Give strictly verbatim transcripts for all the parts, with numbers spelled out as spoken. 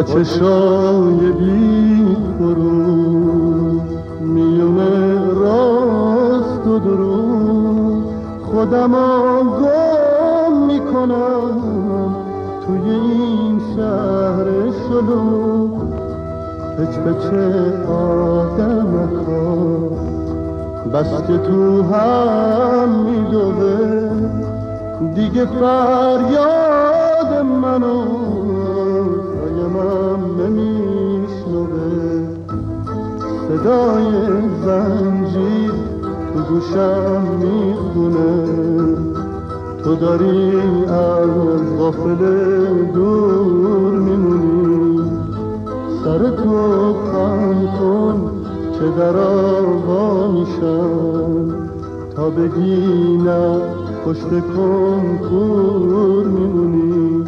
چشای بی فرو میونه راست و درو خودم گم میکنم توی این شهر شلوغ. پچ پچ آدم ها بس که تو هم میدوه دیگه فریاد منو سایمم نمیشنوه. صدای زنجیر تو گوشم میخونه تو داری از غافل دور میمونی. سر تو خم کن که در آوا میشم تا بگی نه پشت کنکور میمونی.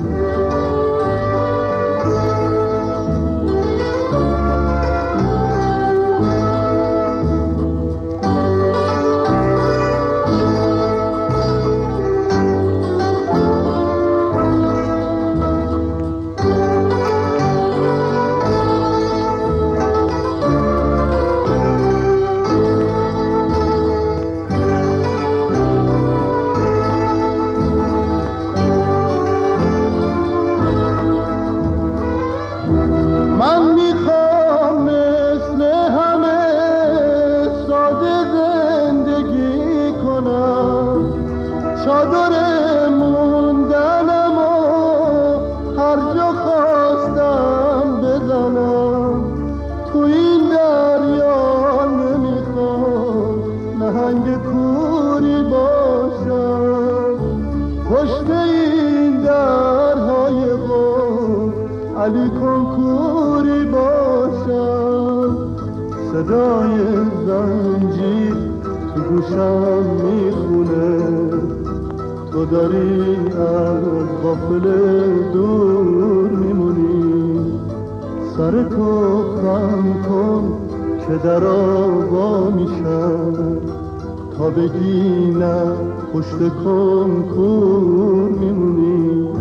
علی کنکوری باشم. صدای زنجیر تو گوشم میخونه تو داری از غافل دور میمونی. سر تو خم کن که در آوا میشم تا بگی نه پشت کنکور میمونی.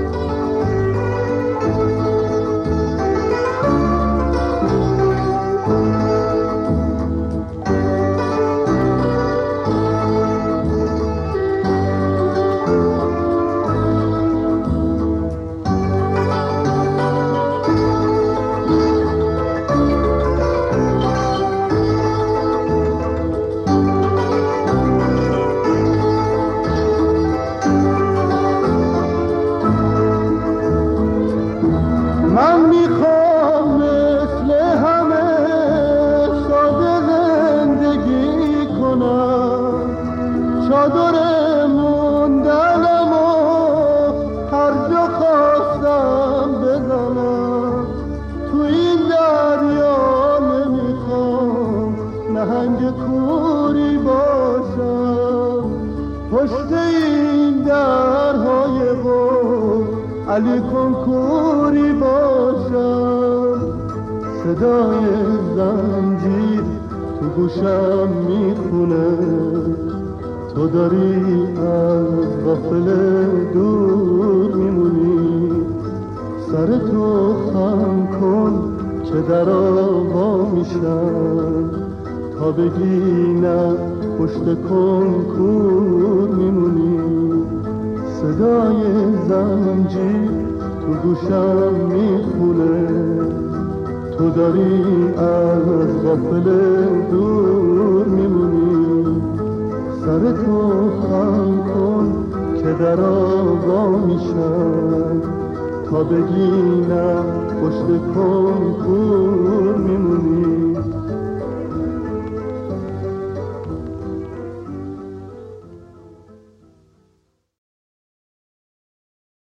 علی کنکوری باشم. صدای زنجیر تو گوشم میخونه تو داری از غافل دور میمونی. سر تو خم کن که در آوا میشم تا بگی نه پشت کنکور میمونی. صدای زنجیر تو گوشم میخونه تو داری از غافل دور میمونی. سر تو خم کن که در آوا میشم تا بگی نه پشت کنکور میمونی.